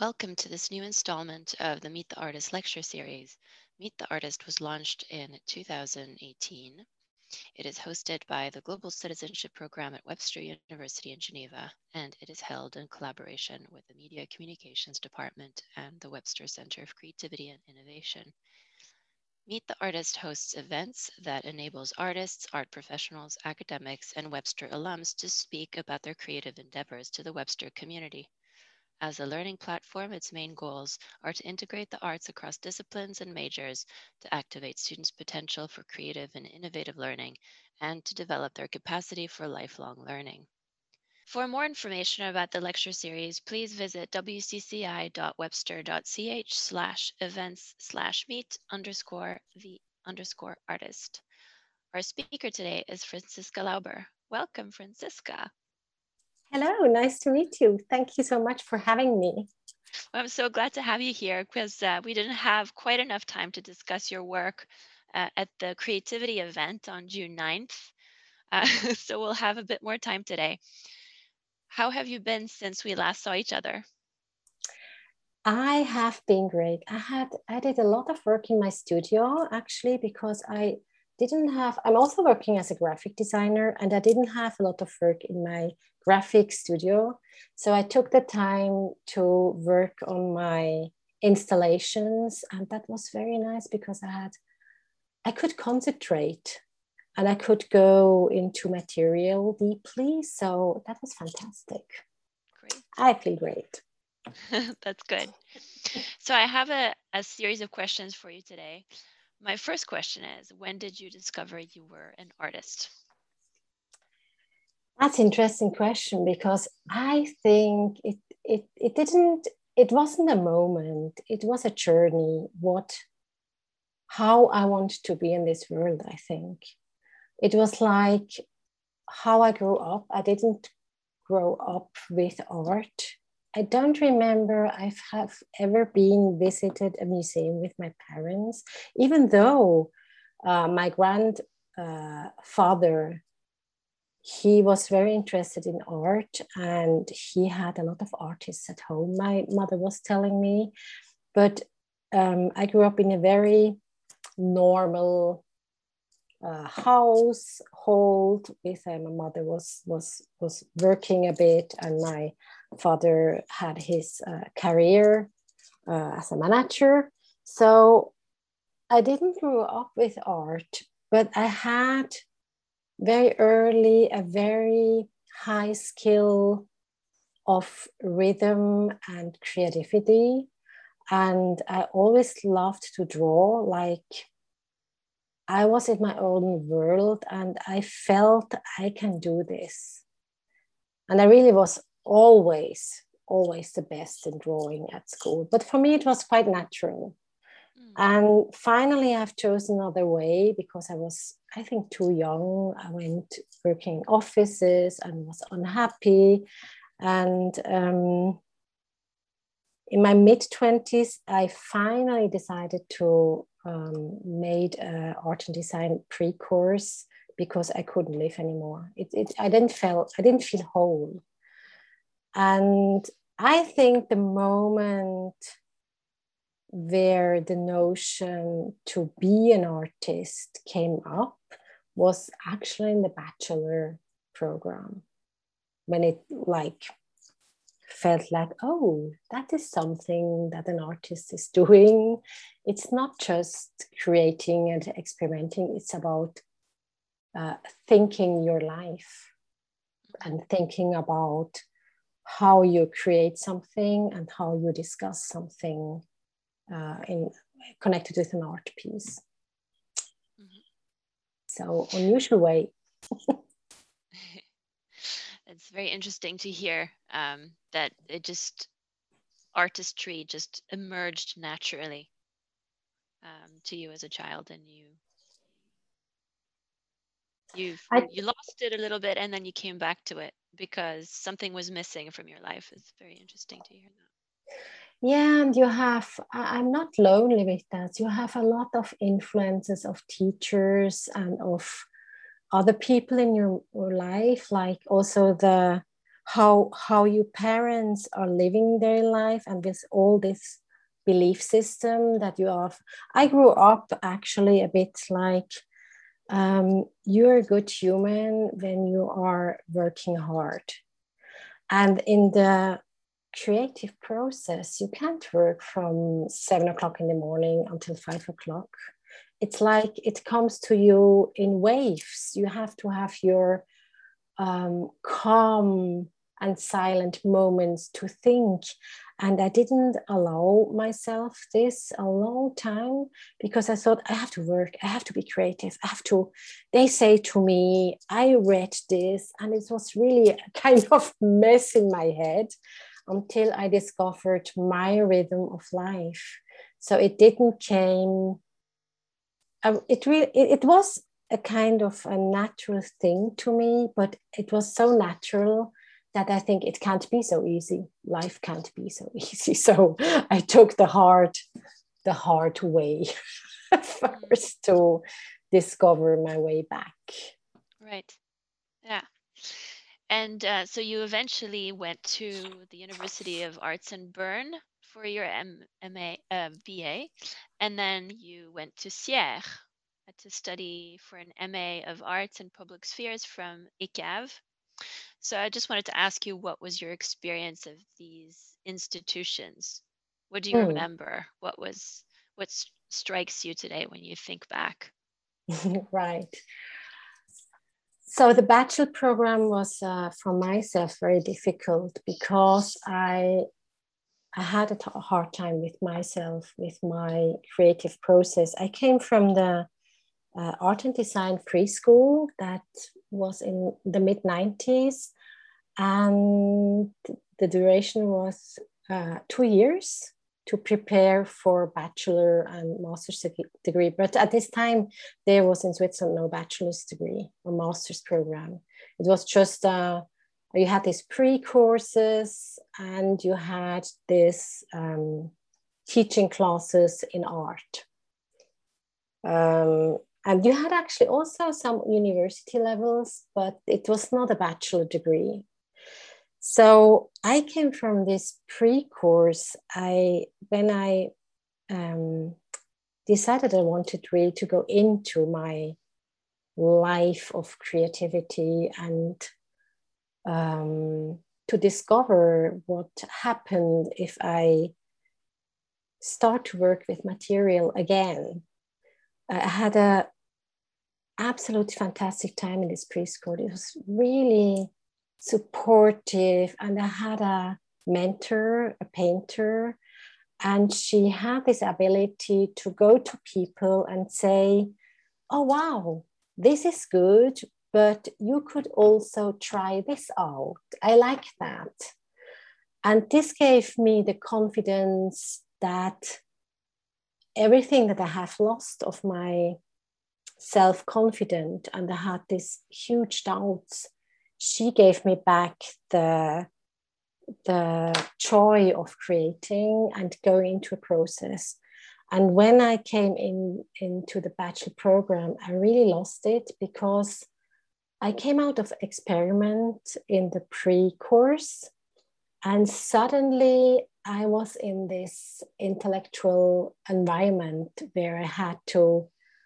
Welcome to this new installment of the Meet the Artist lecture series. Meet the Artist was launched in 2018. It is hosted by the Global Citizenship Program at Webster University in Geneva, and it is held in collaboration with the Media Communications Department and the Webster Center of Creativity and Innovation. Meet the Artist hosts events that enables artists, art professionals, academics, and Webster alums to speak about their creative endeavors to the Webster community. As a learning platform, its main goals are to integrate the arts across disciplines and majors, to activate students' potential for creative and innovative learning, and to develop their capacity for lifelong learning. For more information about the lecture series, please visit wcci.webster.ch/events/meet_the_artist. Our speaker today is Franziska Lauber. Welcome, Franziska. Hello, nice to meet you. Thank you so much for having me. Well, I'm so glad to have you here because we didn't have quite enough time to discuss your work at the creativity event on June 9th. So we'll have a bit more time today. How have you been since we last saw each other? I have been great. I did a lot of work in my studio actually because I'm also working as a graphic designer and I didn't have a lot of work in my graphic studio. So I took the time to work on my installations and that was very nice because I could concentrate and I could go into material deeply. So that was fantastic. Great. I feel great. That's good. So I have a series of questions for you today. My first question is, when did you discover you were an artist? That's an interesting question because I think it wasn't a moment, it was a journey, how I want to be in this world, I think. It was like how I grew up. I didn't grow up with art. I don't remember I have ever been visited a museum with my parents, even though my grandfather, he was very interested in art and he had a lot of artists at home, my mother was telling me. But I grew up in a very normal household with my mother was working a bit and my father had his career as a manager. So I didn't grow up with art, but I had very early a very high skill of rhythm and creativity. And I always loved to draw, like I was in my own world and I felt I can do this. And I really was always the best in drawing at school. But for me, it was quite natural. And finally, I've chosen another way because I was, I think, too young. I went working in offices and was unhappy. And in my mid-20s, I finally decided to made an art and design pre-course because I couldn't live anymore. I didn't feel whole. And I think the moment where the notion to be an artist came up was actually in the bachelor program, when it felt like, oh, that is something that an artist is doing. It's not just creating and experimenting, it's about thinking your life and thinking about how you create something and how you discuss something connected with an art piece. So unusual way. It's very interesting to hear that artistry just emerged naturally to you as a child, and you lost it a little bit and then you came back to it because something was missing from your life. It's very interesting to hear that. Yeah, and I'm not lonely with that. You have a lot of influences of teachers and of other people in your life, like also the how your parents are living their life, and with all this belief system that you have. I grew up actually a bit like, you're a good human when you are working hard. And in the creative process, you can't work from 7 o'clock in the morning until 5 o'clock. It's like it comes to you in waves. You have to have your calm and silent moments to think. And I didn't allow myself this a long time, because I thought, I have to work, I have to be creative, I have to, they say to me, I read this, and it was really a kind of mess in my head until I discovered my rhythm of life. So it didn't came, it was a kind of a natural thing to me, but it was so natural that I think it can't be so easy. Life can't be so easy. So I took the hard way first to discover my way back. Right. Yeah. And so you eventually went to the University of Arts in Bern for your BA, and then you went to Sierre to study for an MA of Arts and Public Spheres from ECAV. So I just wanted to ask you, what was your experience of these institutions? What do you remember? What strikes you today when you think back? Right. So the bachelor program was for myself very difficult, because I had a hard time with myself, with my creative process. I came from the art and design preschool that was in the mid 90s, and the duration was 2 years to prepare for bachelor and master's degree. But at this time, there was in Switzerland no bachelor's degree or master's program. It was just, you had these pre-courses, and you had this teaching classes in art. And you had actually also some university levels, but it was not a bachelor degree. So I came from this pre-course. When I decided I wanted really to go into my life of creativity and to discover what happened if I start to work with material again. I had a absolutely fantastic time in this preschool. It was really supportive, and I had a mentor, a painter, and she had this ability to go to people and say, oh wow, this is good, but you could also try this out. I like that. And this gave me the confidence that everything that I have lost of my self-confident, and I had these huge doubts, she gave me back the joy of creating and going into a process. And when I came into the bachelor program, I really lost it, because I came out of experiment in the pre-course, and suddenly I was in this intellectual environment where I had to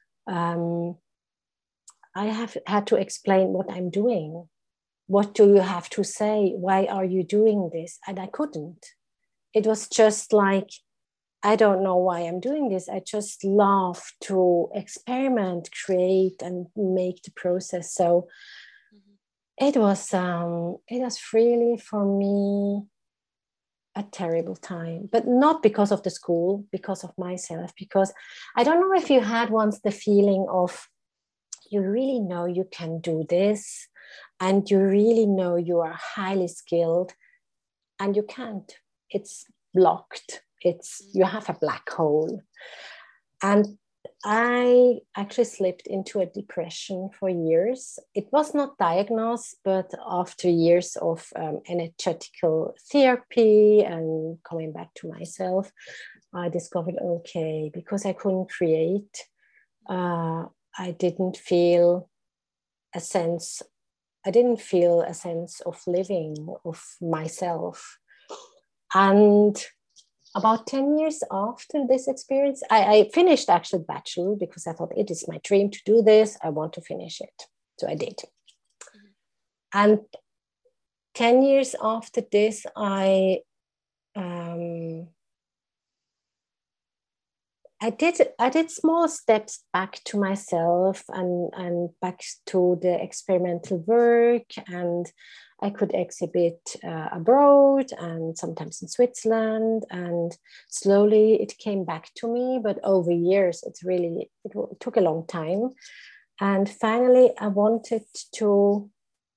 had to explain what I'm doing. What do you have to say? Why are you doing this? And I couldn't. It was just like, I don't know why I'm doing this. I just love to experiment, create, and make the process. So it was really for me a terrible time, but not because of the school, because of myself. Because I don't know if you had once the feeling of, you really know you can do this, and you really know you are highly skilled, and you can't. It's blocked. You have a black hole. And I actually slipped into a depression for years. It was not diagnosed, but after years of energetical therapy and coming back to myself, I discovered, okay, because I couldn't create, I didn't feel a sense I didn't feel a sense of living, of myself. And about 10 years after this experience, I finished actually bachelor because I thought it is my dream to do this. I want to finish it. So I did. And 10 years after this, I did small steps back to myself and back to the experimental work, and I could exhibit abroad and sometimes in Switzerland, and slowly it came back to me, but over years it took a long time. And finally I wanted to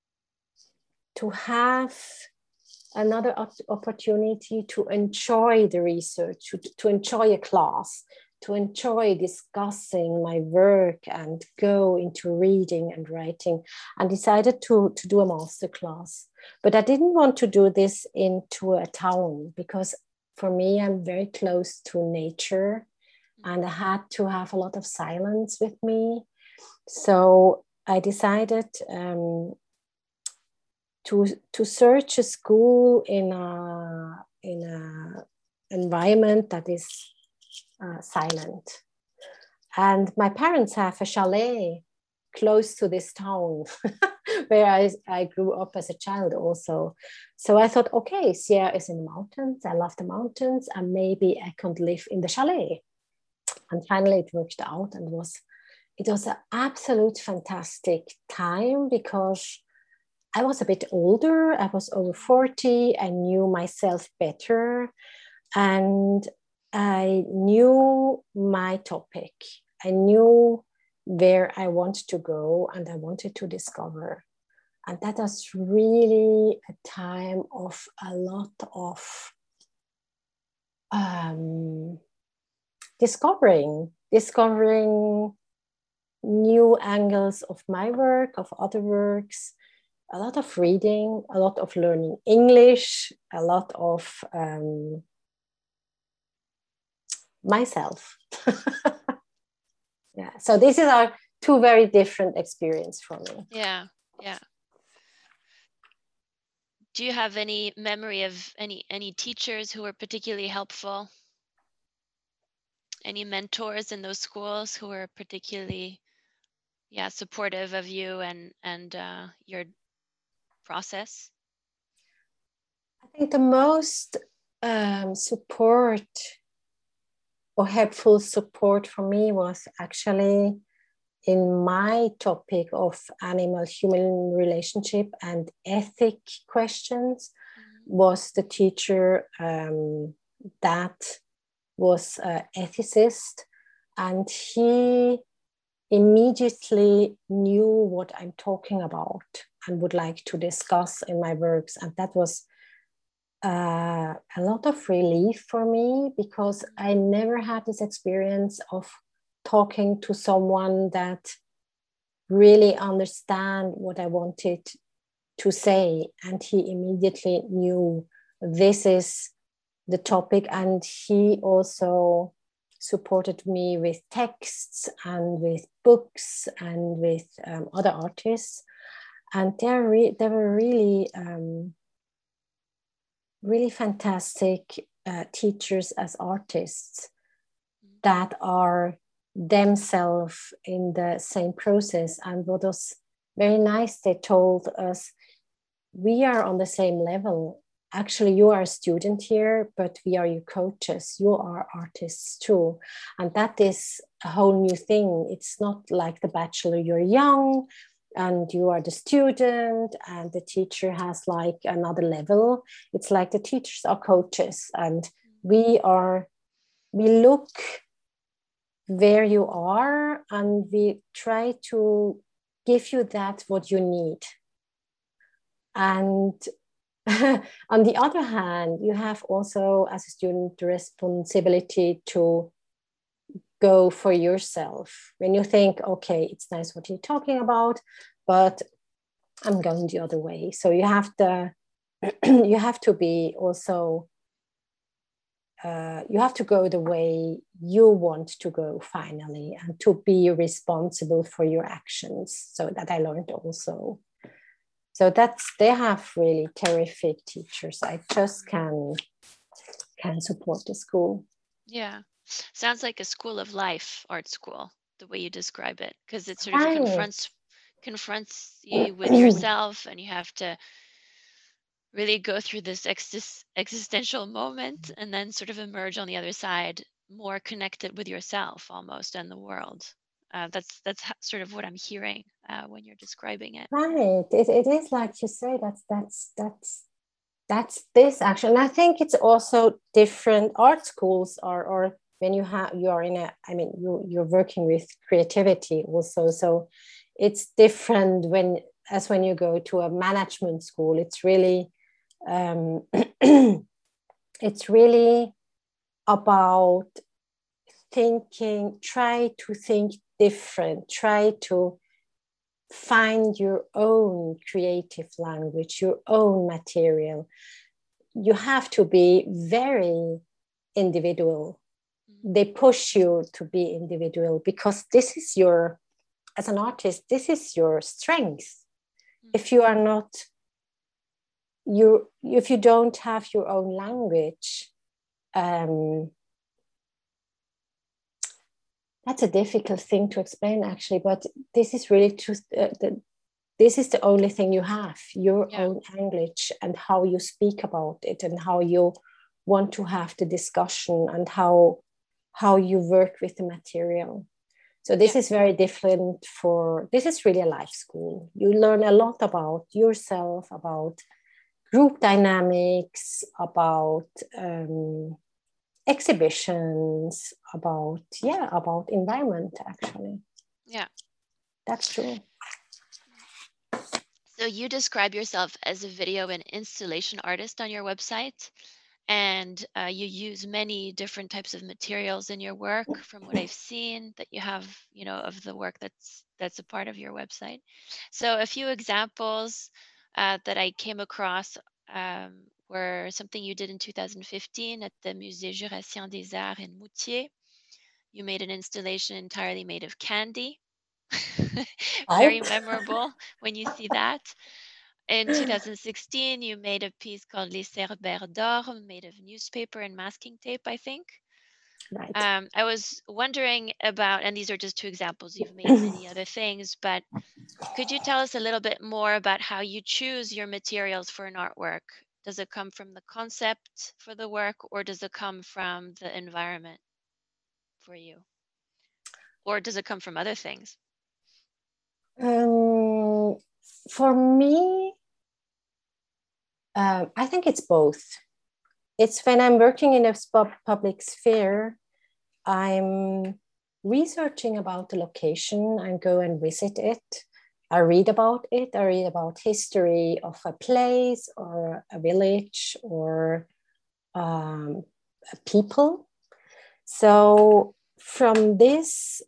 have another opportunity to enjoy the research, to enjoy a class, to enjoy discussing my work and go into reading and writing, and decided to do a master class. But I didn't want to do this into a town because for me, I'm very close to nature and I had to have a lot of silence with me. So I decided to search a school in a environment that is silent. And my parents have a chalet close to this town where I grew up as a child also. So I thought, okay, Sierra is in the mountains. I love the mountains, and maybe I could live in the chalet. And finally it worked out, and it was an absolute fantastic time because I was a bit older. I was over 40. I knew myself better, and I knew my topic. I knew where I wanted to go and I wanted to discover. And that was really a time of a lot of discovering new angles of my work, of other works, a lot of reading, a lot of learning English, a lot of myself. Yeah. So these are two very different experiences for me. Yeah. Yeah. Do you have any memory of any teachers who were particularly helpful? Any mentors in those schools who were particularly, supportive of you and your process? I think the most support or helpful support for me was actually in my topic of animal-human relationship and ethic questions. Was the teacher that was an ethicist, and he immediately knew what I'm talking about and would like to discuss in my works. And that was a lot of relief for me because I never had this experience of talking to someone that really understand what I wanted to say. And he immediately knew this is the topic. And he also supported me with texts and with books and with other artists. And they were really, really fantastic teachers as artists that are themselves in the same process. And what was very nice, they told us, we are on the same level. Actually, you are a student here, but we are your coaches. You are artists too. And that is a whole new thing. It's not like the bachelor, you're young and you are the student and the teacher has like another level. It's like the teachers are coaches, and we look where you are and we try to give you that what you need. And on the other hand, you have also as a student the responsibility to go for yourself. When you think, okay, it's nice what you're talking about, but I'm going the other way. So you have to be also you have to go the way you want to go finally, and to be responsible for your actions. So that I learned also. So they have really terrific teachers. I just can support the school. Yeah. Sounds like a school of life, art school, the way you describe it, because it sort of confronts you with yourself, and you have to really go through this existential moment and then sort of emerge on the other side more connected with yourself almost and the world. That's sort of what I'm hearing when you're describing it. Right. It is like you say, that's this actually. And I think it's also different. Art schools or when you are in a, I mean, you're working with creativity also. So it's different when you go to a management school. It's really it's really about try to think different, try to find your own creative language, your own material. You have to be very individual. They push you to be individual because this is as an artist, this is your strength. If you are not, if you don't have your own language, that's a difficult thing to explain actually, but this is really just this is the only thing you have, your own language, and how you speak about it and how you want to have the discussion and how you work with the material. So this is very different this is really a life school. You learn a lot about yourself, about group dynamics, about exhibitions, about environment actually. Yeah, that's true. So you describe yourself as a video and installation artist on your website, and you use many different types of materials in your work from what I've seen that you have, of the work that's a part of your website. So a few examples that I came across were something you did in 2015 at the Musée Jurassien des Arts in Moutier. You made an installation entirely made of candy. Very memorable when you see that. In 2016, you made a piece called Les Cerbères d'Or, made of newspaper and masking tape, I think. Right. I was wondering about, and these are just two examples, you've made many other things, but could you tell us a little bit more about how you choose your materials for an artwork? Does it come from the concept for the work, or does it come from the environment for you? Or does it come from other things? For me, I think it's both. It's when I'm working in a public sphere, I'm researching about the location. I go and visit it. I read about it. I read about history of a place or a village or a people. So from this,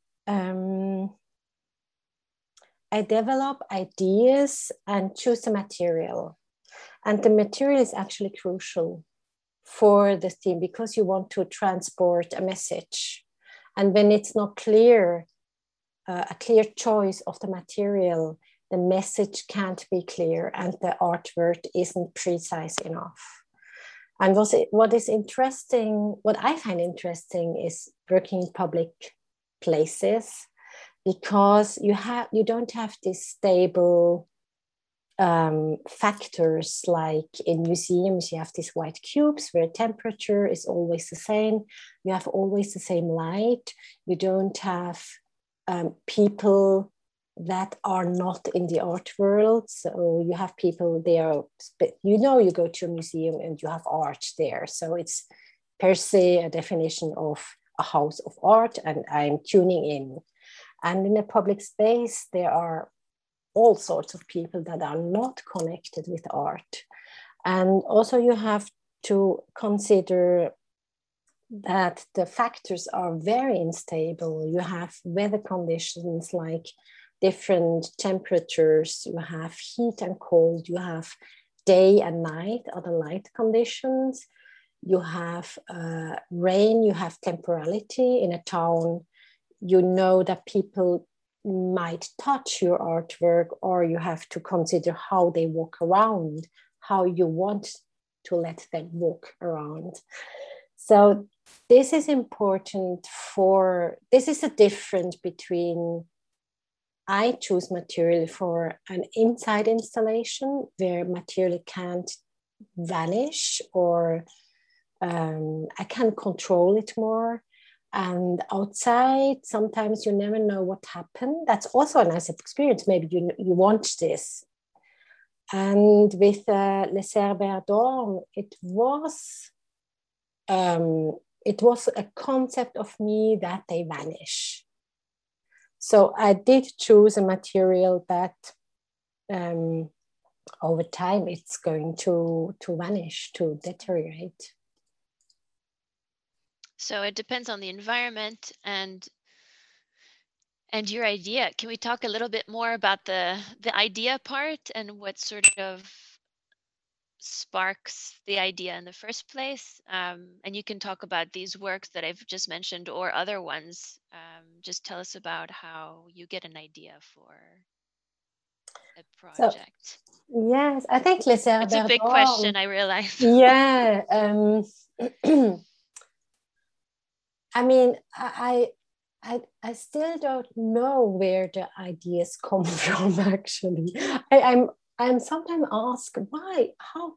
I develop ideas and choose a material. And the material is actually crucial for the theme because you want to transport a message. And when it's not clear, a clear choice of the material, the message can't be clear and the artwork isn't precise enough. And what is interesting, what I find interesting is working in public places because you don't have these stable factors like in museums. You have these white cubes where temperature is always the same. You have always the same light. You don't have people that are not in the art world. So you have people there, you go to a museum and you have art there. So it's per se a definition of a house of art, and I'm tuning in. And in a public space, there are all sorts of people that are not connected with art. And also you have to consider that the factors are very unstable. You have weather conditions like different temperatures, you have heat and cold, you have day and night, other light conditions, you have rain, you have temporality in a town. You know that people might touch your artwork, or you have to consider how they walk around, how you want to let them walk around. So this is important this is the difference between I choose material for an inside installation where material can't vanish, or I can control it more. And outside, sometimes you never know what happened. That's also a nice experience. Maybe you want this. And with Les Cerbères d'Orme, it was a concept of me that they vanish. So I did choose a material that over time it's going to vanish, to deteriorate. So it depends on the environment and your idea. Can we talk a little bit more about the idea part and what sort of sparks the idea in the first place? And you can talk about these works that I've just mentioned or other ones. Just tell us about how you get an idea for a project. So, yes, I think Les Cerbères It's a big question, I realize. Yeah. I mean, I still don't know where the ideas come from, actually. I'm sometimes asked why,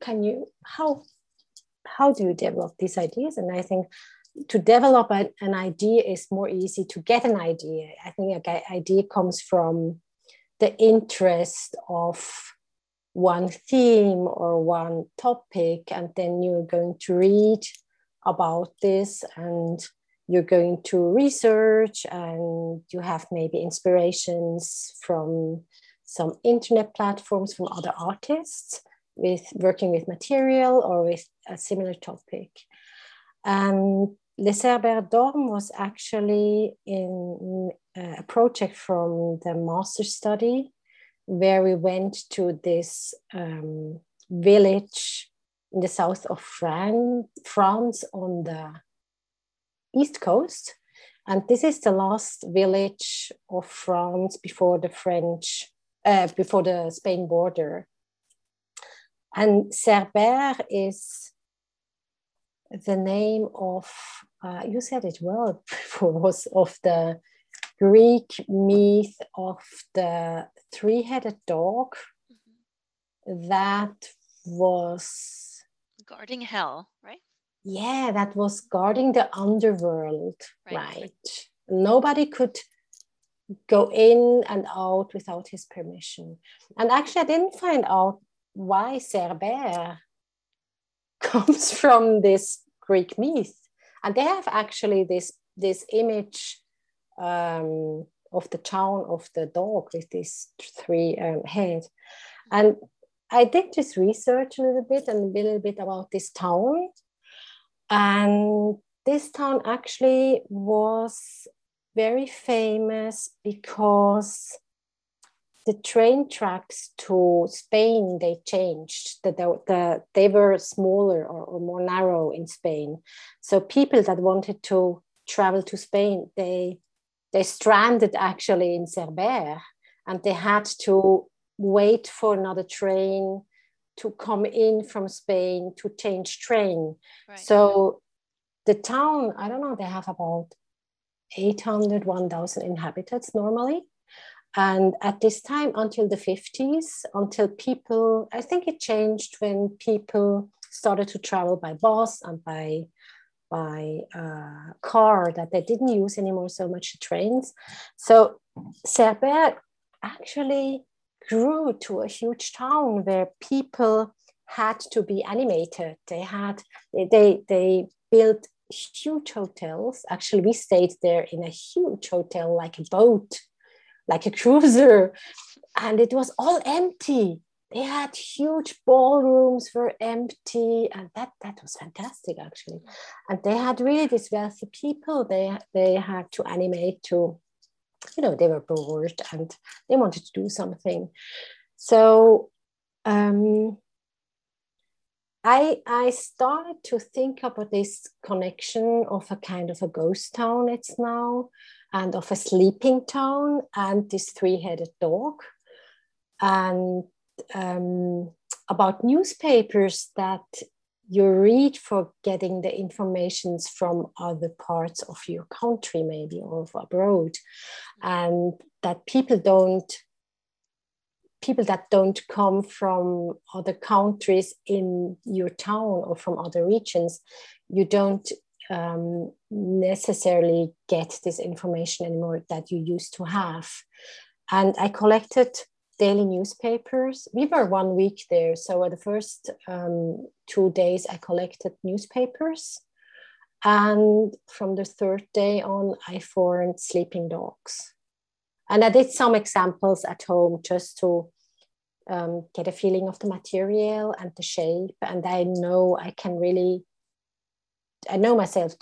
how do you develop these ideas? And I think to develop an idea is more easy to get an idea. I think an idea comes from the interest of one theme or one topic, and then you're going to read about this, and you're going to research, and you have maybe inspirations from some internet platforms, from other artists working with material or with a similar topic. And Les Cerbères d'Orme was actually in a project from the master study, where we went to this village in the south of France on the east coast. And this is the last village of France before the Spain border. And Cerbère is the name of, you said it well before, was of the Greek myth of the three-headed dog that was guarding hell, right? Yeah, that was guarding the underworld, right? Nobody could go in and out without his permission. And actually, I didn't find out why Cerbère comes from this Greek myth. And they have actually this image of the town of the dog with these three heads. And I did this research a little bit about this town. And this town actually was very famous because the train tracks to Spain, they changed. They were smaller or more narrow in Spain. So people that wanted to travel to Spain, they stranded actually in Cerbère, and they had to wait for another train to come in from Spain to change train. Right. So the town, I don't know, they have about 800, 1,000 inhabitants normally. And at this time, until the 50s, until people, I think it changed when people started to travel by bus and by car, that they didn't use anymore so much trains. So Cerbère actually grew to a huge town where people had to be animated. They built huge hotels. Actually, we stayed there in a huge hotel, like a boat, like a cruiser, and it was all empty. They had huge ballrooms were empty, and that was fantastic, actually. And they had really these wealthy people. They had to animate to, they were bored and they wanted to do something. So I started to think about this connection of a kind of a ghost town it's now, and of a sleeping town, and this three-headed dog, and about newspapers that you read for getting the informations from other parts of your country, maybe, or abroad, and that people that don't come from other countries in your town or from other regions, you don't necessarily get this information anymore that you used to have. And I collected daily newspapers. We were 1 week there. So the first 2 days, I collected newspapers. And from the third day on, I formed sleeping dogs. And I did some examples at home just to get a feeling of the material and the shape. And I know I know myself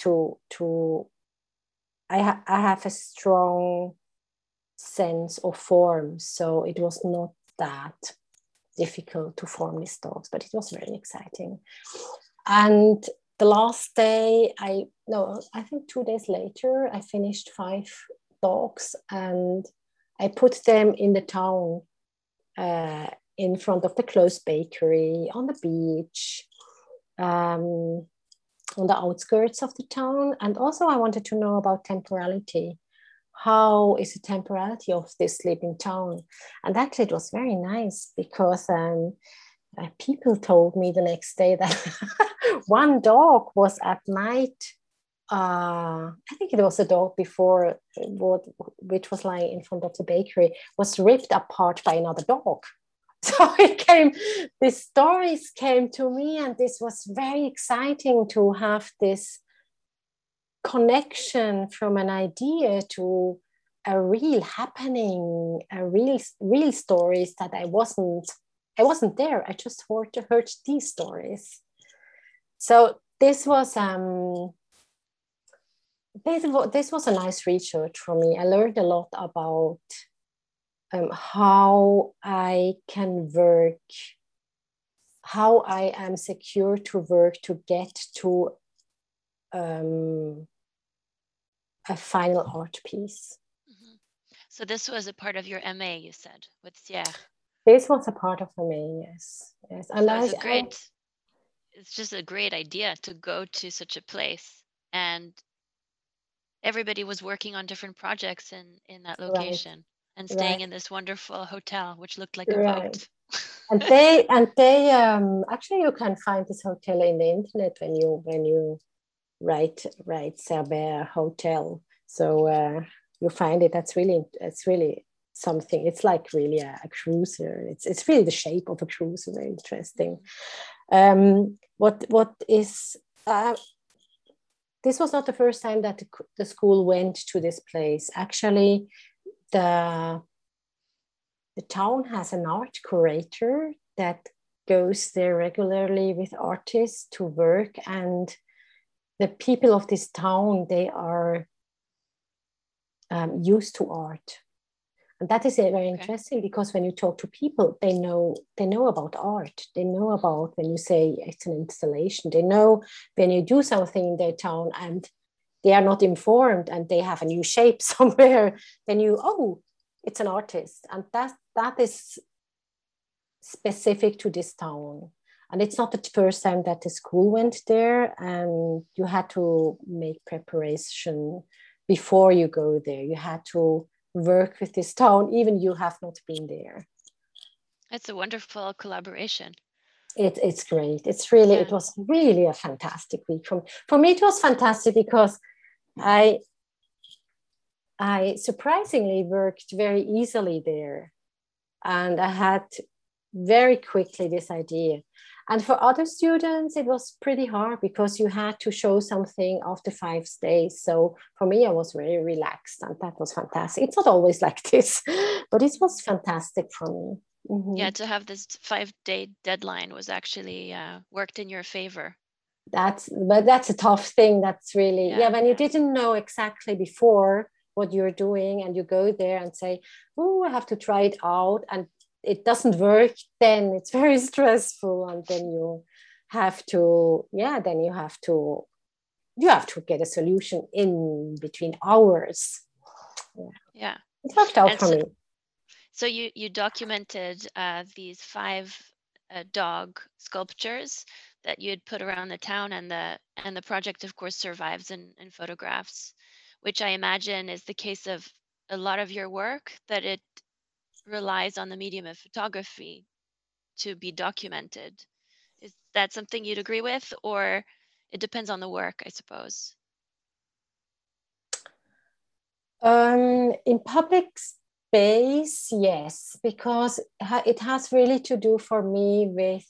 I have a strong sense of form. So it was not that difficult to form these dogs, but it was very exciting. And the last day, I think 2 days later, I finished 5 dogs, and I put them in the town, in front of the closed bakery, on the beach, on the outskirts of the town. And also I wanted to know about temporality. How is the temporality of this sleeping town? And actually it was very nice, because people told me the next day that one dog was at night, I think it was a dog before, which was lying in front of the bakery, was ripped apart by another dog. So these stories came to me, and this was very exciting to have this connection from an idea to a real happening, a real stories that I wasn't there. I just heard these stories. So this was a nice research for me. I learned a lot about how I can work, how I am secure to work to get to a final art piece. Mm-hmm. So this was a part of your MA, you said, with Sierre. This was a part of MA, yes. And so it's just a great idea to go to such a place, and everybody was working on different projects in that location. Right. And staying in this wonderful hotel, which looked like a boat. and they actually, you can find this hotel in the internet when you write Cerbère Hotel. So you find it. It's really something. It's like really a cruiser. It's really the shape of a cruiser. Very interesting. What is this was not the first time that the school went to this place. Actually, the town has an art curator that goes there regularly with artists to work, and the people of this town, they are used to art. And that is very interesting, because when you talk to people, they know about art. They know about when you say it's an installation. They know when you do something in their town and they are not informed and they have a new shape somewhere, then it's an artist. And that is specific to this town. And it's not the first time that the school went there, and you had to make preparation before you go there. You had to work with this town, even you have not been there. It's a wonderful collaboration. It's great. It was really a fantastic week. For me, it was fantastic because I surprisingly worked very easily there. And I had very quickly this idea. And for other students, it was pretty hard because you had to show something after 5 days. So for me, I was very relaxed, and that was fantastic. It's not always like this, but it was fantastic for me. Mm-hmm. Yeah, to have this 5-day deadline was actually worked in your favor. That's a tough thing. That's really, when you didn't know exactly before what you're doing, and you go there and say, I have to try it out, and it doesn't work, then it's very stressful, and then you have to, then you have to get a solution in between hours. Yeah. It worked out And for me. So you documented these 5 dog sculptures that you had put around the town, and the project, of course, survives in photographs, which I imagine is the case of a lot of your work, that it relies on the medium of photography to be documented. Is that something you'd agree with, or it depends on the work, I suppose? In public space, yes, because it has really to do for me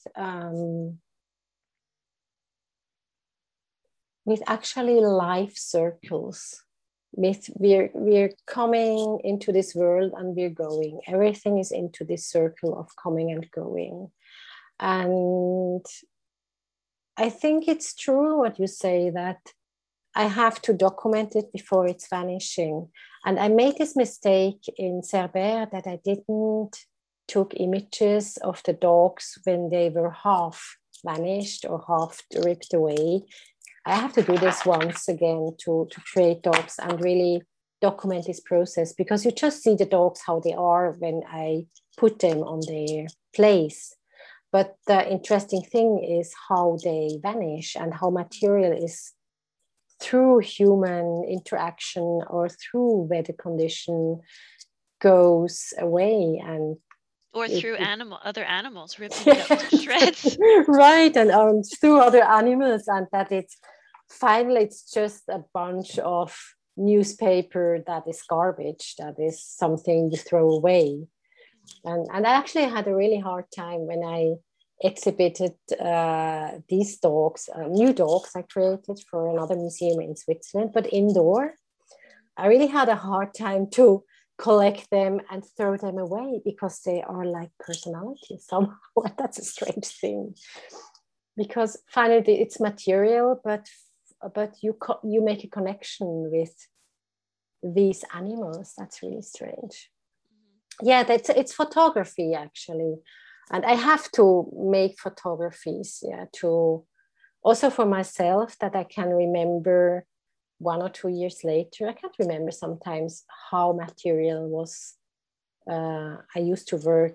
with actually life circles. With we're coming into this world and we're going. Everything is into this circle of coming and going. And I think it's true what you say, that I have to document it before it's vanishing. And I made this mistake in Cerbère, that I didn't took images of the dogs when they were half vanished or half ripped away. I have to do this once again to create dogs and really document this process, because you just see the dogs how they are when I put them on their place. But the interesting thing is how they vanish, and how material is through human interaction or through weather condition goes away, and Or through other animals ripping it up to shreds. Right, and through other animals, and that it's finally it's just a bunch of newspaper that is garbage, that is something you throw away. And I actually had a really hard time when I exhibited these dogs, new dogs I created for another museum in Switzerland, but indoor. I really had a hard time to collect them and throw them away, because they are like personalities somehow. That's a strange thing, because finally it's material, but you make a connection with these animals. That's really strange. Yeah, it's photography actually, and I have to make photographies, to also for myself, that I can remember 1 or 2 years later. I can't remember sometimes how material was. I used to work,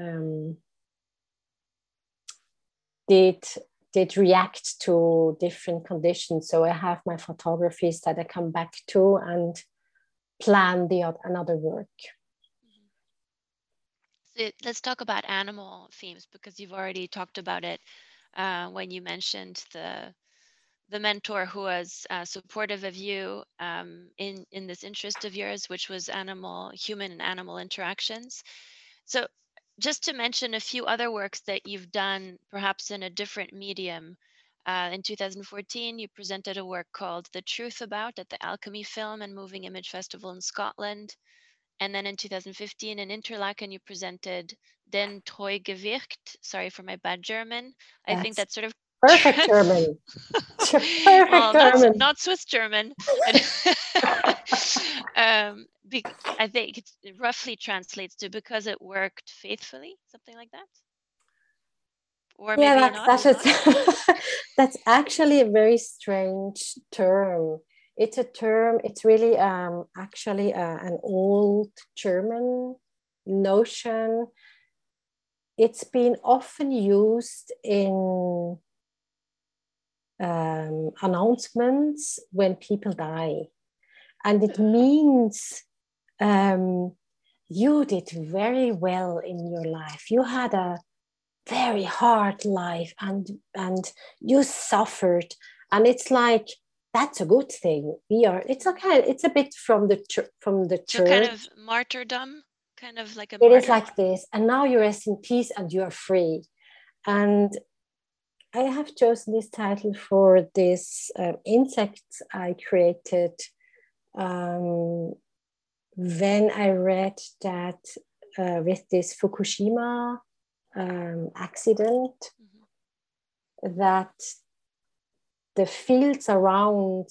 did react to different conditions. So I have my photographies that I come back to and plan another work. So let's talk about animal themes, because you've already talked about it when you mentioned the mentor who was supportive of you in this interest of yours, which was human and animal interactions. So just to mention a few other works that you've done, perhaps in a different medium. In 2014, you presented a work called The Truth About at the Alchemy Film and Moving Image Festival in Scotland. And then in 2015 in Interlaken, you presented Den Treu gewirkt. Sorry for my bad German. I think that's sort of perfect German. Perfect well, German. not Swiss German. I think it roughly translates to because it worked faithfully, something like that. Or maybe not. That's actually a very strange term. It's a term, it's really actually an old German notion. It's been often used in announcements when people die. And it means you did very well in your life. You had a very hard life and you suffered. And it's like, that's a good thing. It's okay. It's a bit from the church. So kind of martyrdom, kind of like a martyr. It is like this. And now you rest in peace and you are free. And I have chosen this title for this insect I created when I read that with this Fukushima accident, that the fields around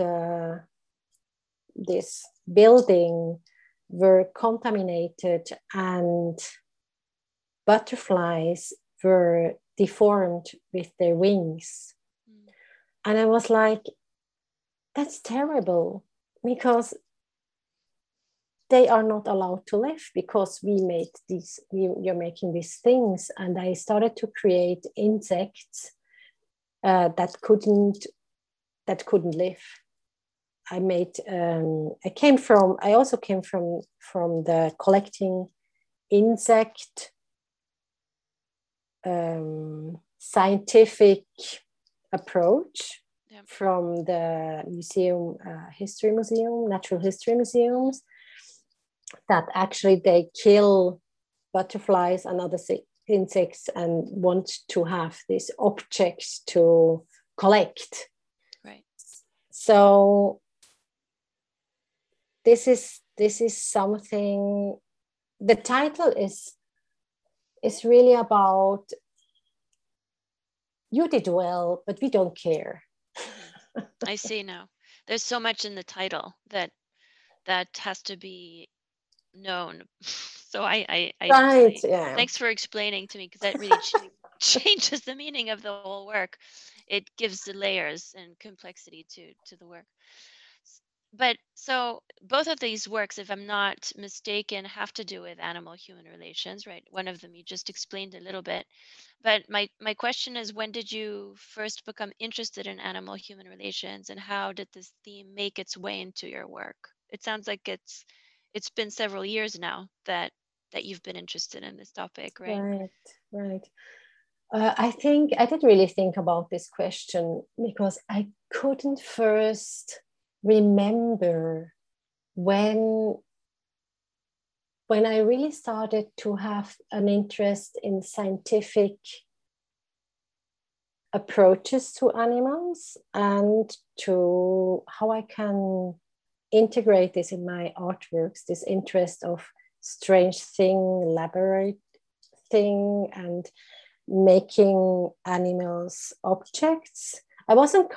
this building were contaminated and butterflies were deformed with their wings. And I was like, that's terrible, because they are not allowed to live because you're making these things. And I started to create insects that couldn't live. I also came from the collecting insect scientific approach from the museum, natural history museums, that actually they kill butterflies and other insects and want to have this object to collect. Right. So this is something. The title is really about, you did well, but we don't care. I see now. There's so much in the title that has to be known. So Right, yeah. Thanks for explaining to me, because that really changes the meaning of the whole work. It gives the layers and complexity to the work. But so both of these works, if I'm not mistaken, have to do with animal-human relations, right? One of them you just explained a little bit. But my question is, when did you first become interested in animal-human relations, and how did this theme make its way into your work? It sounds like it's been several years now that you've been interested in this topic, right? Right. I think I did really think about this question, because I couldn't first remember when I really started to have an interest in scientific approaches to animals, and to how I can integrate this in my artworks, this interest of strange thing, elaborate thing, and making animals objects. I wasn't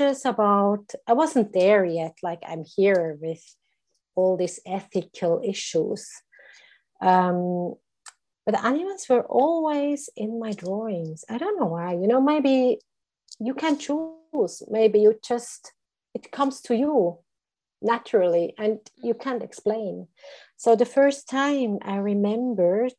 there yet, like I'm here with all these ethical issues. But animals were always in my drawings. I don't know why. Maybe you can choose. Maybe it comes to you naturally and you can't explain. So the first time I remembered,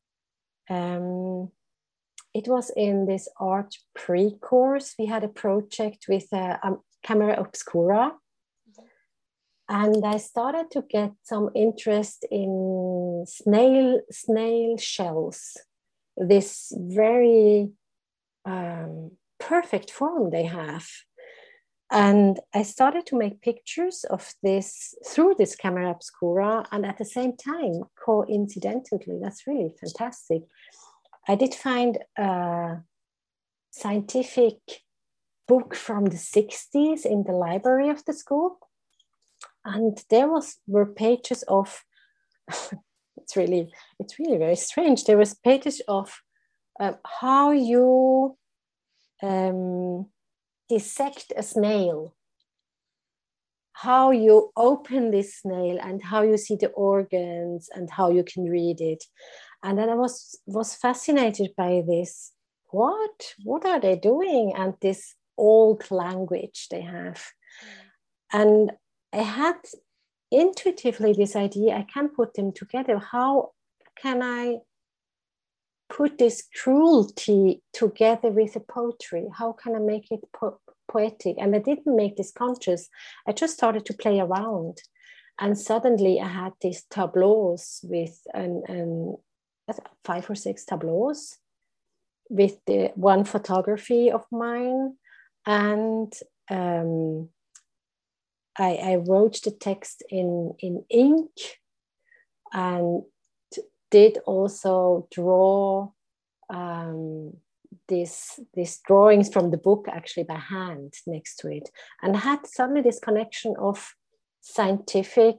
it was in this art pre-course. We had a project with a camera obscura. And I started to get some interest in snail shells, this very perfect form they have. And I started to make pictures of this through this camera obscura. And at the same time, coincidentally, that's really fantastic, I did find a scientific book from the 60s in the library of the school. And there were pages of, it's really very strange. There was pages of how you dissect a snail, how you open this snail, and how you see the organs and how you can read it. And then I was fascinated by this. What are they doing? And this old language they have. And I had intuitively this idea, I can put them together. How can I put this cruelty together with the poetry? How can I make it poetic? And I didn't make this conscious. I just started to play around. And suddenly I had these tableaus with 5 or 6 tableaus with the one photography of mine. And I wrote the text in ink, and did also draw these drawings from the book actually by hand next to it, and had suddenly this connection of scientific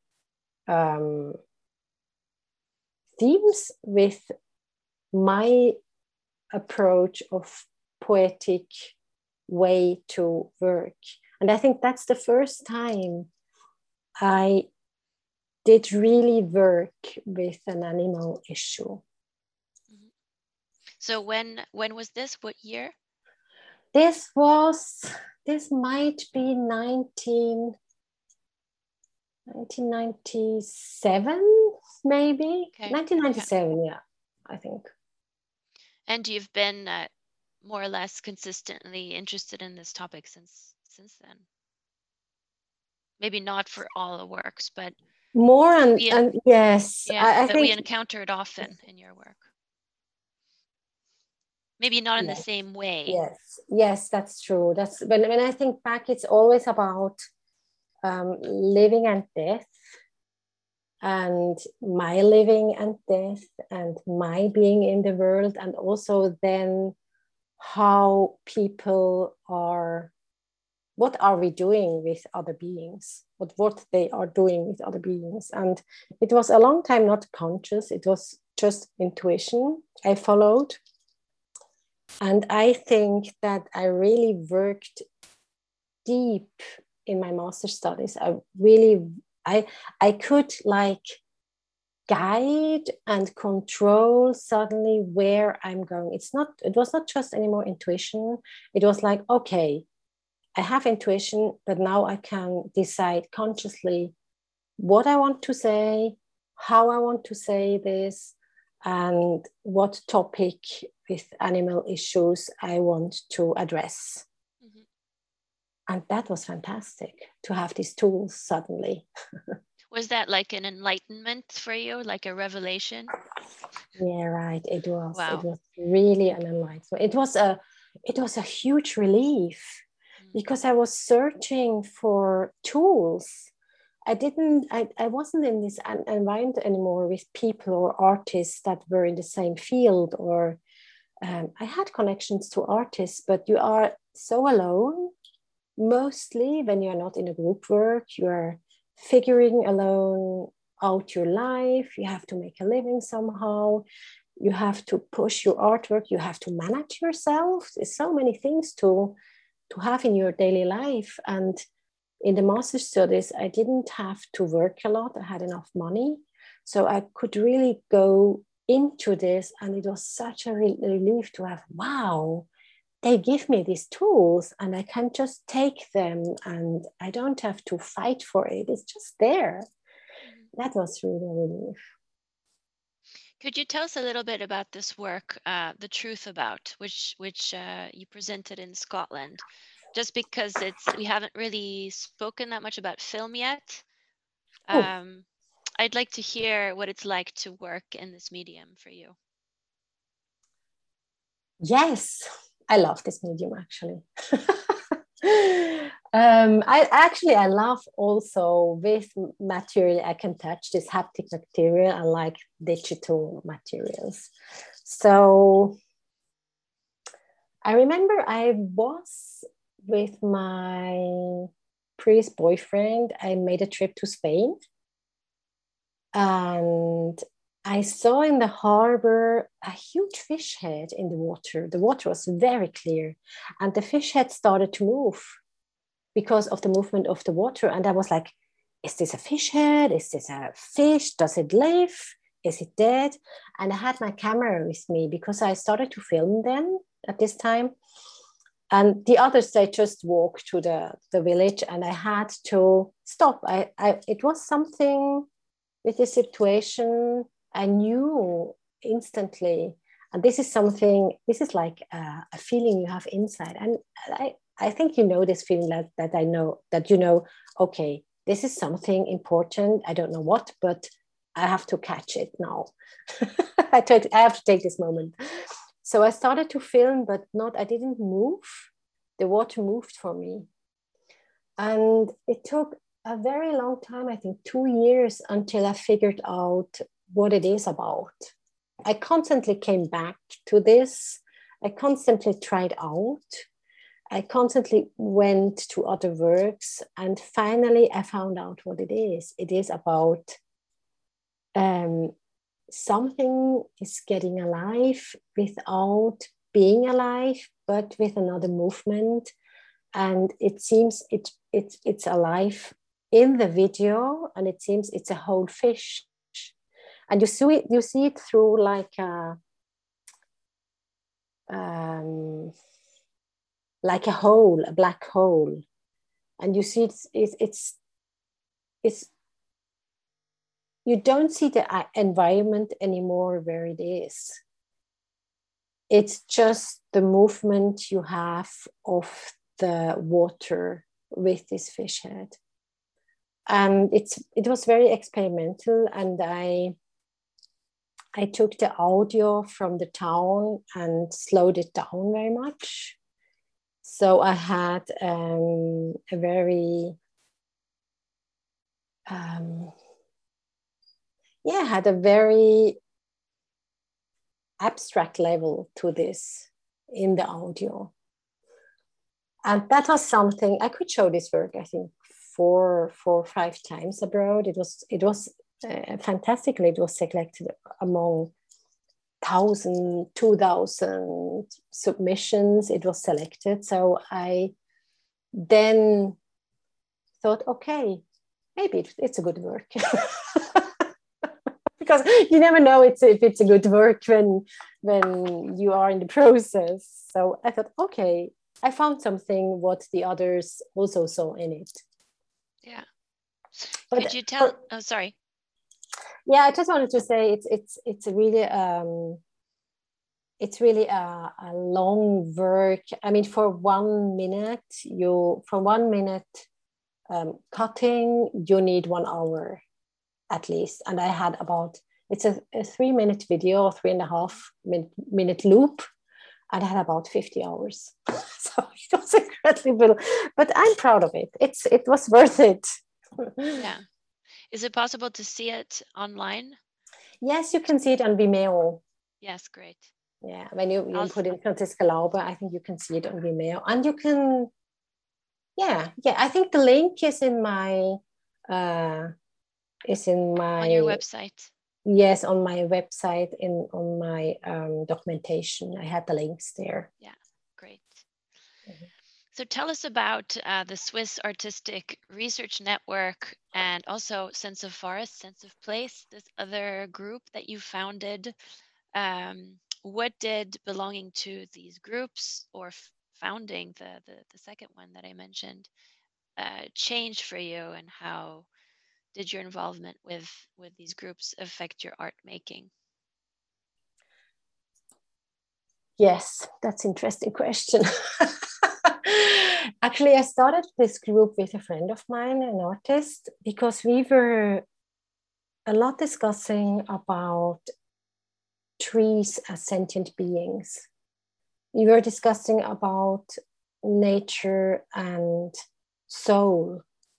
themes with my approach of poetic way to work. And I think that's the first time I did really work with an animal issue. So when was this? What year? This might be 1997, maybe. Okay. 1997, yeah, I think. And you've been more or less consistently interested in this topic since then. Maybe not for all the works, but more and yes, yeah, I that we think encounter it often in your work. Maybe not in the yes, same way. yes, that's true. That's when I think back, it's always about living and death, and my living and death, and my being in the world, and also then how people are, what are we doing with other beings, what they are doing with other beings. And it was a long time not conscious, it was just intuition I followed. And I think that I really worked deep in my master's studies. I could like guide and control suddenly where I'm going. It was not just anymore intuition. It was like, okay, I have intuition, but now I can decide consciously what I want to say, how I want to say this, and what topic with animal issues I want to address. Mm-hmm. And that was fantastic to have these tools suddenly. Was that like an enlightenment for you, like a revelation? Yeah, right. It was. Wow. It was really an enlightenment. It was a huge relief because I was searching for tools. I wasn't in this environment anymore with people or artists that were in the same field, or I had connections to artists, but you are so alone. Mostly when you're not in a group work, you're figuring alone out your life. You have to make a living somehow. You have to push your artwork. You have to manage yourself. There's so many things to have in your daily life. And in the master studies, I didn't have to work a lot. I had enough money. So I could really go into this. And it was such a relief to have, wow, they give me these tools and I can just take them and I don't have to fight for it. It's just there. Mm-hmm. That was really a relief. Could you tell us a little bit about this work, The Truth About, which you presented in Scotland? Just because we haven't really spoken that much about film yet. I'd like to hear what it's like to work in this medium for you. Yes, I love this medium actually. I love also with material I can touch, this haptic material. I like digital materials. So I remember I was with my previous boyfriend. I made a trip to Spain, and I saw in the harbor a huge fish head in the water. The water was very clear, and the fish head started to move because of the movement of the water. And I was like, is this a fish head? Is this a fish? Does it live? Is it dead? And I had my camera with me because I started to film then at this time. And the others, they just walked to the village, and I had to stop. It was something with the situation I knew instantly. And this is like a feeling you have inside. And I think you know this feeling that I know, that you know, okay, this is something important. I don't know what, but I have to catch it now. I have to take this moment. So I started to film, but I didn't move. The water moved for me. And it took a very long time, I think 2 years, until I figured out what it is about. I constantly came back to this. I constantly tried out. I constantly went to other works. And finally, I found out what it is. It is about something is getting alive without being alive, but with another movement. And it seems it's alive in the video, and it seems it's a whole fish. And you see it through like like a hole, a black hole. And you see it's you don't see the environment anymore where it is. It's just the movement you have of the water with this fish head. And it was very experimental, and I took the audio from the town and slowed it down very much. So I had a very had a very abstract level to this in the audio. And that was something I could show this work, I think, four or five times abroad. It was fantastically, it was selected among 1,000, 2,000 submissions. It was selected. So I then thought, okay, maybe it's a good work. Because you never know if it's a good work when you are in the process. So I thought, okay, I found something what the others also saw in it. Yeah. But could you tell? Oh, sorry. Yeah, I just wanted to say it's really a long work. I mean, for 1 minute, cutting, you need 1 hour at least. And I had it's a 3-minute video, 3.5-minute loop, and I had about 50 hours. So it was incredible, but I'm proud of it. It was worth it. Yeah. Is it possible to see it online? Yes, you can see it on Vimeo. Yes, great. Yeah, when you put in Franziska Laube, I think you can see it on Vimeo. And you can, I think the link is in my on your website. Yes, on my website, on my documentation. I had the links there. Yeah, great. Mm-hmm. So tell us about the Swiss Artistic Research Network, and also Sense of Forest, Sense of Place, this other group that you founded. What did belonging to these groups, or founding the second one that I mentioned, change for you, and how did your involvement with these groups affect your art making? Yes, that's an interesting question. Actually, I started this group with a friend of mine, an artist, because we were a lot discussing about trees as sentient beings. We were discussing about nature and soul,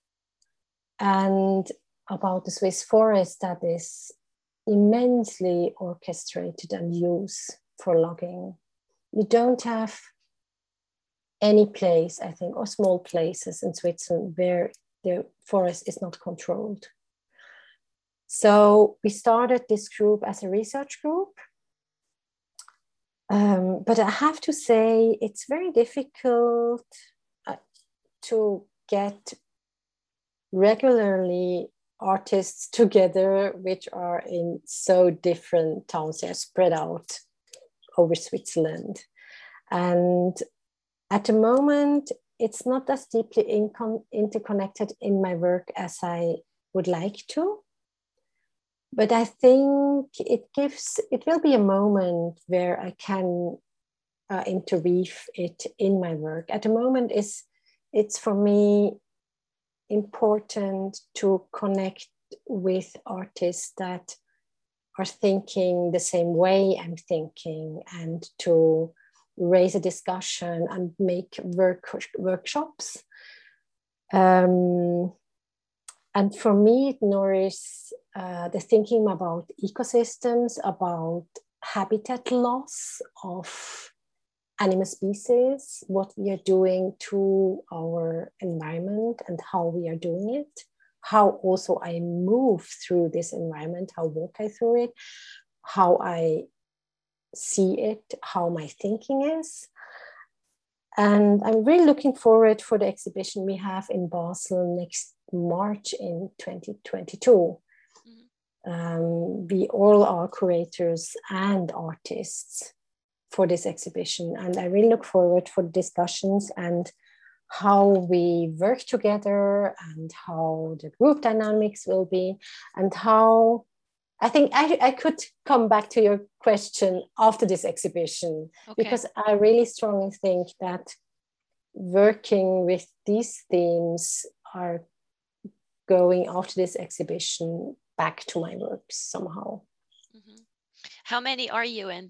and about the Swiss forest that is immensely orchestrated and used for logging. You don't have any place, I think, or small places in Switzerland where the forest is not controlled. So we started this group as a research group. But I have to say, it's very difficult to get regularly artists together which are in so different towns. They're spread out over Switzerland. And at the moment, it's not as deeply interconnected in my work as I would like to. But I think it will be a moment where I can interweave it in my work. At the moment, it's for me important to connect with artists that are thinking the same way I'm thinking, and to raise a discussion and make workshops. And for me, it nourishes the thinking about ecosystems, about habitat loss of animal species, what we are doing to our environment and how we are doing it, how also I move through this environment, how walk I through it, how I see it, how my thinking is. And I'm really looking forward for the exhibition we have in Basel next March in 2022. We all are curators and artists for this exhibition. And I really look forward for discussions and how we work together and how the group dynamics will be, and how I think I could come back to your question after this exhibition, because I really strongly think that working with these themes are going after this exhibition back to my works somehow. Mm-hmm. How many are you in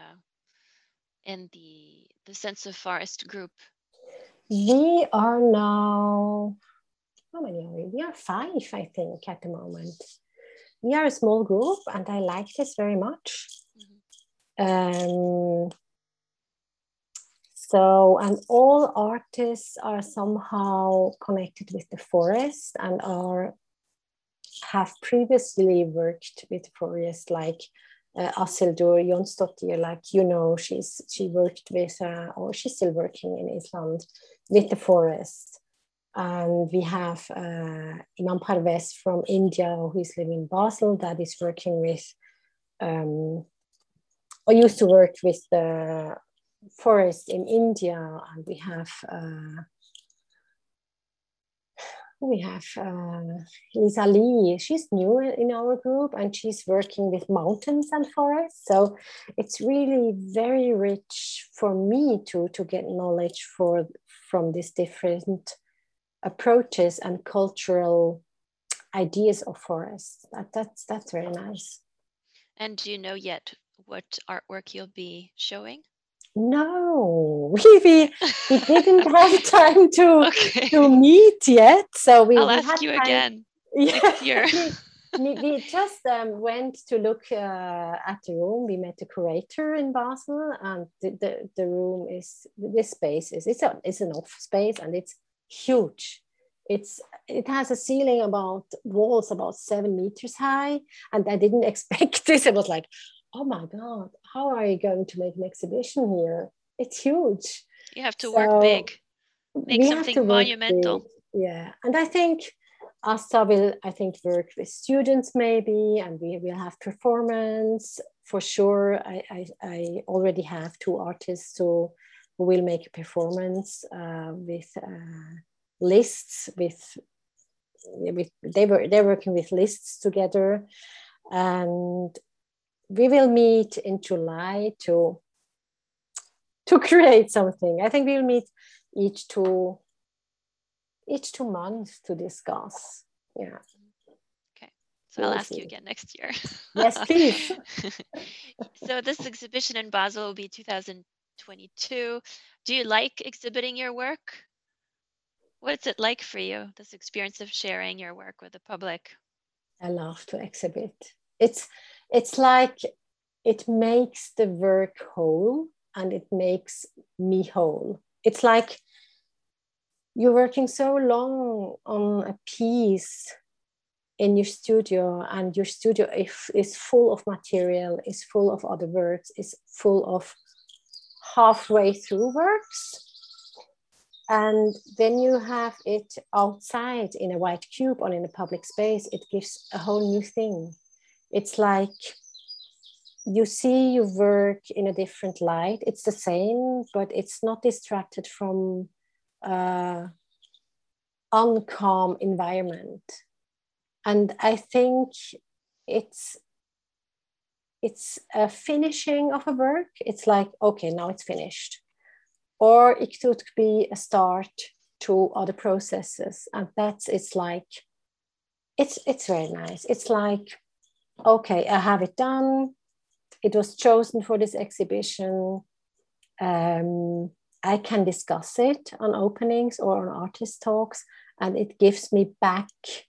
the Sense of Forest group? We are now, how many are we? We are 5, I think, at the moment. We are a small group, and I like this very much. Mm-hmm. So, and all artists are somehow connected with the forest and have previously worked with forest, like Asildur Jonsdottir, like, she worked with, or she's still working in Iceland with the forest. And we have Imam Parvez from India, who is living in Basel, that is working with, or used to work with the forest in India. And we have Lisa Lee. She's new in our group, and she's working with mountains and forests. So it's really very rich for me to get knowledge from these different approaches and cultural ideas of forests. That's very nice. And do you know yet what artwork you'll be showing? No, we didn't have time to meet yet. So I'll ask you again next year. we just went to look at the room. We met the curator in Basel, and the room this space it's an office space, and it's huge. It has a ceiling walls about 7 meters high, and I didn't expect this. I was like, oh my God, how are you going to make an exhibition here? It's huge. You have to work big, make something monumental. Yeah, and I think Asta will, work with students maybe, and we will have performance for sure. I already have 2 artists who will make a performance with lists. They're working with lists together, and we will meet in July to create something. I think we'll meet each two months to discuss. Yeah. Okay. So I'll ask you again next year. Yes, please. So this exhibition in Basel will be 2022. Do you like exhibiting your work? What's it like for you, this experience of sharing your work with the public? I love to exhibit. It's like it makes the work whole, and it makes me whole. It's like you're working so long on a piece in your studio, and your studio is full of material, is full of other works, is full of halfway through works. And then you have it outside in a white cube or in a public space. It gives a whole new thing. It's like you see your work in a different light. It's the same, but it's not distracted from uncalm environment. And I think it's a finishing of a work. It's like, okay, now it's finished. Or it could be a start to other processes. And it's very nice. It's like, okay, I have it done. It was chosen for this exhibition. I can discuss it on openings or on artist talks, and it gives me back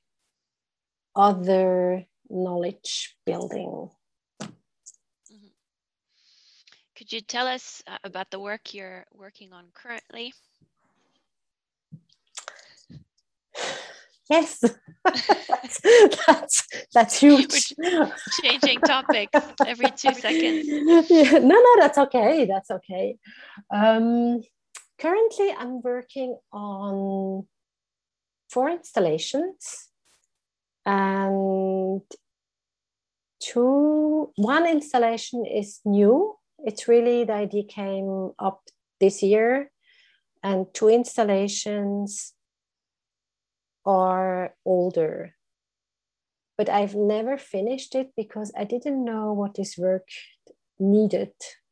other knowledge building. Mm-hmm. Could you tell us about the work you're working on currently? Yes, that's huge. We're changing topics every 2 seconds. Yeah, no, that's okay. That's okay. Currently, I'm working on 4 installations, and one installation is new. It's really, the idea came up this year, and 2 installations are older. But I've never finished it because I didn't know what this work needed.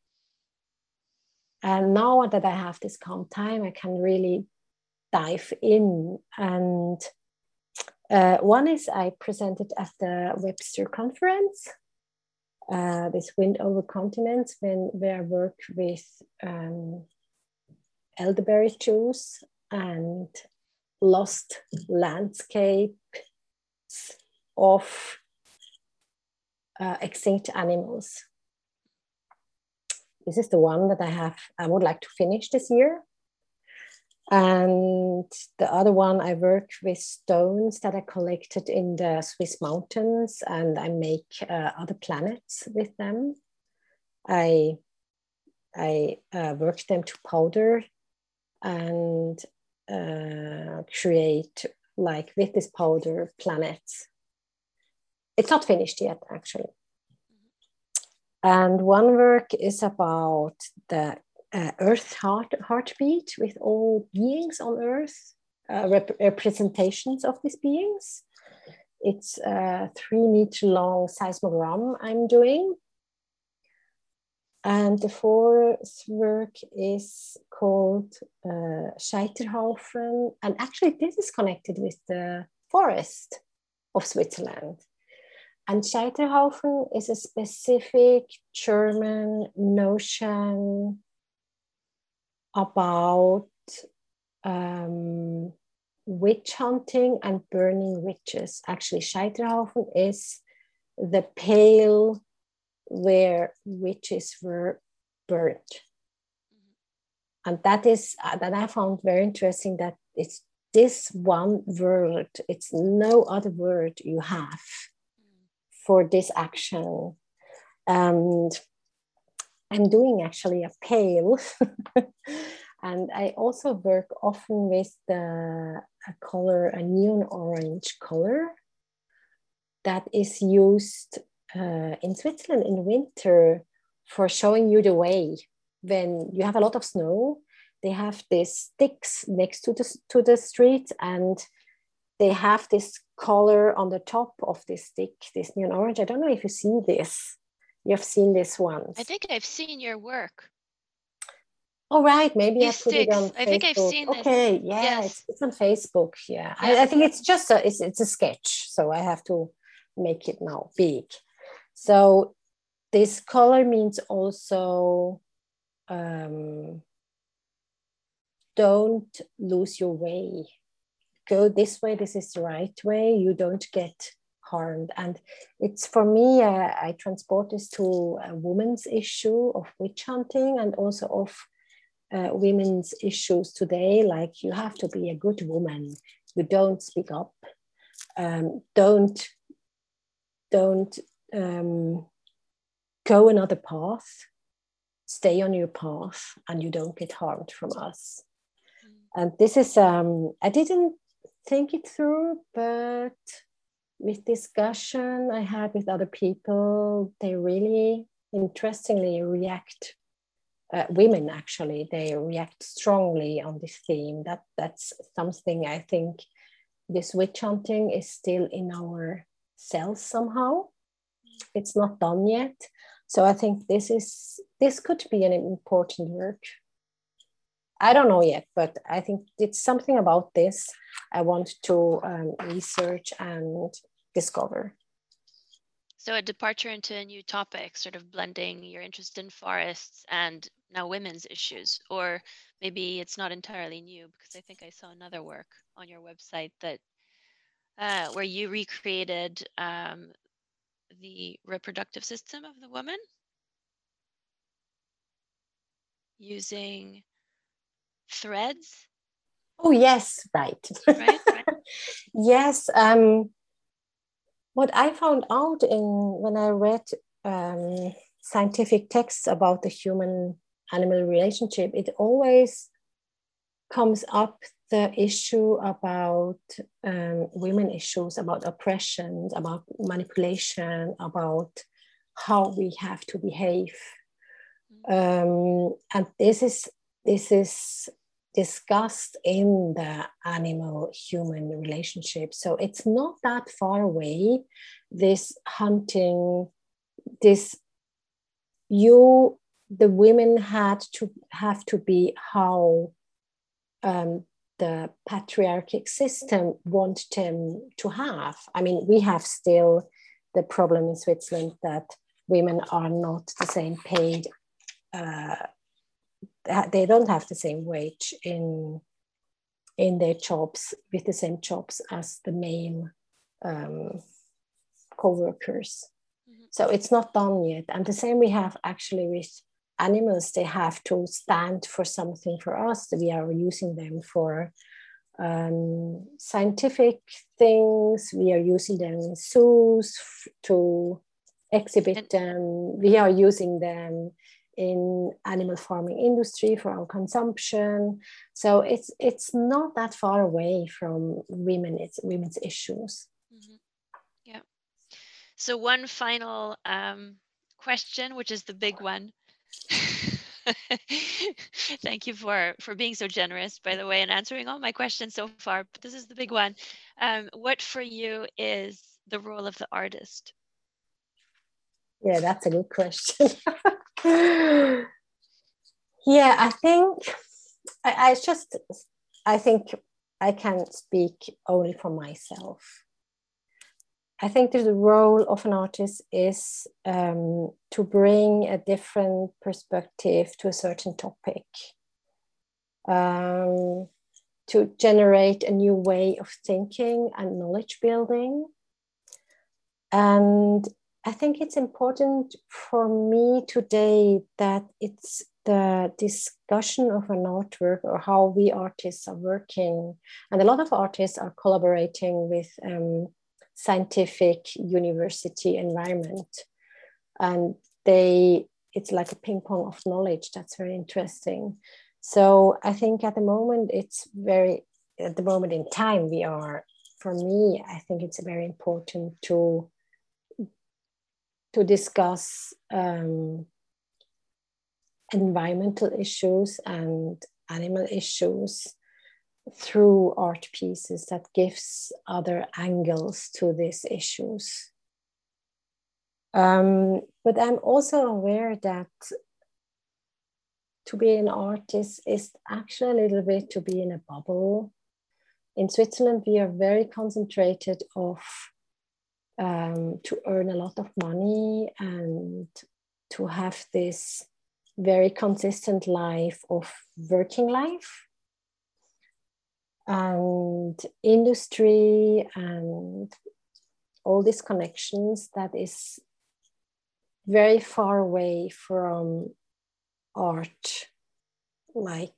And now that I have this calm time, I can really dive in. And one is I presented at the Webster conference, this Wind Over Continents, where I work with elderberry juice and lost landscapes of extinct animals. This is the one that I would like to finish this year. And the other one, I work with stones that I collected in the Swiss mountains, and I make other planets with them. I work them to powder and create, like with this powder, planets. It's not finished yet, actually. And one work is about the Earth heartbeat with all beings on Earth, representations of these beings. It's a 3-meter long seismogram I'm doing. And the fourth work is called Scheiterhaufen. And actually this is connected with the forest of Switzerland. And Scheiterhaufen is a specific German notion about witch hunting and burning witches. Actually, Scheiterhaufen is the pale where witches were burned. Mm-hmm. And that I found very interesting, that it's this one word, it's no other word you have for this action. And I'm doing actually a pale. And I also work often with a neon orange color that is used in Switzerland in winter for showing you the way. When you have a lot of snow, they have these sticks next to the street, and they have this color on the top of this stick, this neon orange. I don't know if you see this. You have seen this once. I think I've seen your work. Oh, right. Maybe These I put it on Facebook. I think I've seen this. Okay, yeah, yes. It's on Facebook. Yeah, I think it's just it's a sketch, so I have to make it now big. So this color means also don't lose your way. Go this way. This is the right way. You don't get harmed. And it's, for me, I transport this to a woman's issue of witch hunting, and also of women's issues today. Like, you have to be a good woman. You don't speak up. Don't go another path. Stay on your path, and you don't get harmed from us. And this is, I didn't think it through, but with discussion I had with other people, they really interestingly react. Women, actually, they react strongly on this theme. That's something I think this witch hunting is still in our cells somehow. It's not done yet. So I think this could be an important work. I don't know yet, but I think it's something about this I want to research and discover. So a departure into a new topic, sort of blending your interest in forests and now women's issues, or maybe it's not entirely new, because I think I saw another work on your website that where you recreated the reproductive system of the woman using threads. Oh, yes, right. Right. Yes. What I found out when I read scientific texts about the human-animal relationship, it always comes up the issue about women issues, about oppression, about manipulation, about how we have to behave. And this is discussed in the animal-human relationship. So it's not that far away, this hunting, this the women have to be how the patriarchic system want them to have. I mean, we have still the problem in Switzerland that women are not the same paid. They don't have the same wage in their jobs, with the same jobs as the male co-workers. Mm-hmm. So it's not done yet. And the same we have actually with animals. They have to stand for something for us. We are using them for scientific things. We are using them in zoos to exhibit them. We are using them in animal farming industry for our consumption. So it's not that far away from women. It's women's issues. Mm-hmm. Yeah. So one final question, which is the big one. Thank you for being so generous, by the way, and answering all my questions so far. But this is the big one. What for you is the role of the artist? Yeah, that's a good question. Yeah, I think I think I can speak only for myself. I think the role of an artist is to bring a different perspective to a certain topic, to generate a new way of thinking and knowledge building. And I think it's important for me today that it's the discussion of an artwork or how we artists are working. And a lot of artists are collaborating with scientific university environment. And it's like a ping pong of knowledge. That's very interesting. So I think at the moment in time for me, I think it's very important to discuss environmental issues and animal issues through art pieces that gives other angles to these issues. But I'm also aware that to be an artist is actually a little bit to be in a bubble. In Switzerland, we are very concentrated to earn a lot of money and to have this very consistent life of working life. And industry and all these connections, that is very far away from art, like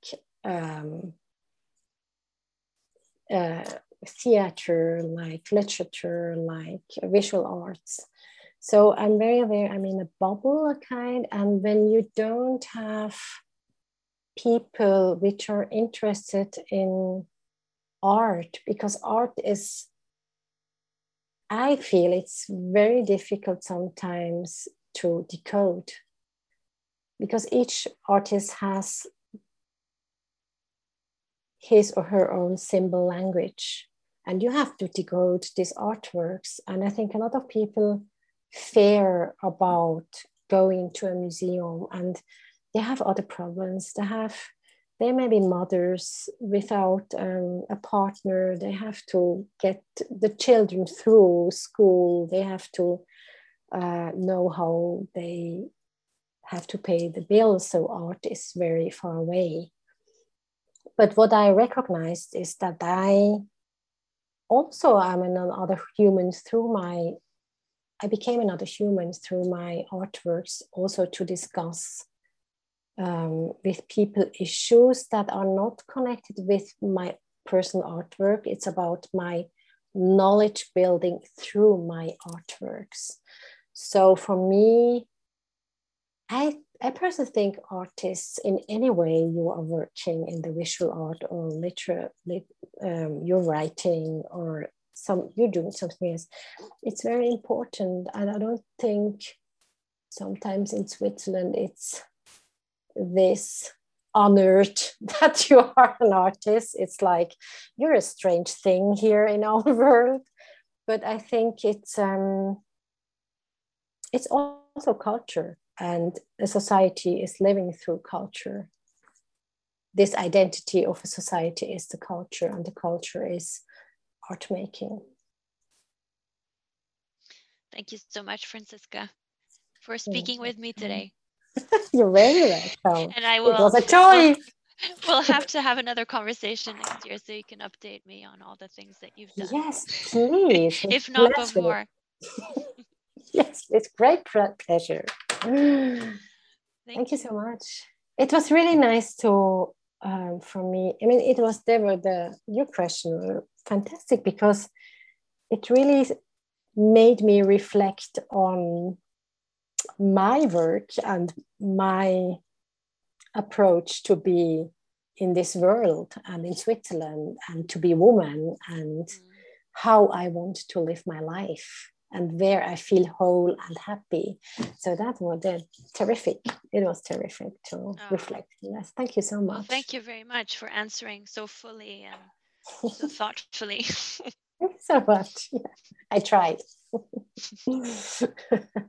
theater, like literature, like visual arts. So I'm very aware I'm in a bubble, kind, and when you don't have people which are interested in art, because art is, I feel it's very difficult sometimes to decode, because each artist has his or her own symbol language, and you have to decode these artworks. And I think a lot of people fear about going to a museum, and they have other problems. They may be mothers without a partner. They have to get the children through school. They have to know how they have to pay the bills. So art is very far away. But what I recognized is that I also am another human I became another human through my artworks, also to discuss with people issues that are not connected with my personal artwork. It's about my knowledge building through my artworks. So for me, I personally think artists, in any way you are working in the visual art or you're writing or you're doing something else, it's very important. And I don't think sometimes in Switzerland this honored that you are an artist. It's like you're a strange thing here in our world. But I think it's also culture, and a society is living through culture. This identity of a society is the culture, and the culture is art making. Thank you so much, Franziska, for speaking with me today. You're very welcome. And it was a joy. We'll have to have another conversation next year so you can update me on all the things that you've done. Yes, please. If not before. Yes, it's great pleasure. Thank you so much. It was really nice to, for me, I mean, your question were fantastic, because it really made me reflect on my work and my approach to be in this world and in Switzerland, and to be a woman, and how I want to live my life, and where I feel whole and happy. So that was terrific. It was terrific to reflect. Yes, thank you so much. Well, thank you very much for answering so fully and so thoughtfully. Thank you so much. Yeah, I tried.